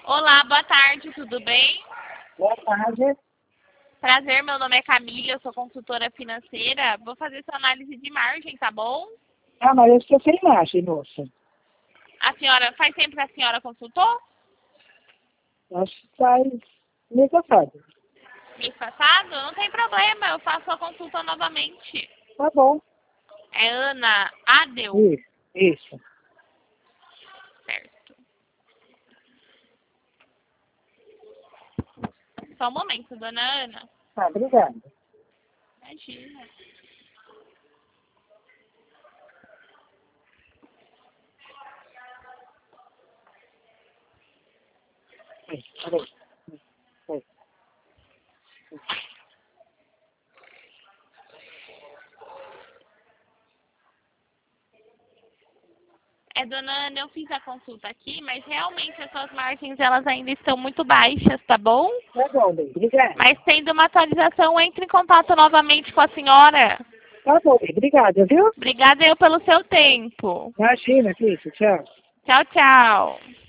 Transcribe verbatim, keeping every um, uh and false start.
Olá, boa tarde, tudo bem? Boa tarde. Prazer, meu nome é Camila, eu sou consultora financeira. Vou fazer sua análise de margem, tá bom? Ah, mas eu estou sem margem, moça. A senhora, faz tempo que a senhora consultou? Acho que faz mês passado. Mês passado? Não tem problema, eu faço a consulta novamente. Tá bom. É Ana Adel, Isso, isso. certo. Só um momento, dona Ana. Ah, obrigada. Imagina. Oi, peraí. Oi. É, dona Ana, eu fiz a consulta aqui, mas realmente as suas margens elas ainda estão muito baixas, tá bom? Tá bom, bem, obrigada. Mas tendo uma atualização, entre em contato novamente com a senhora. Tá bom, bem, obrigada, viu? Obrigada eu pelo seu tempo. Imagina, Cris, tchau. Tchau, tchau.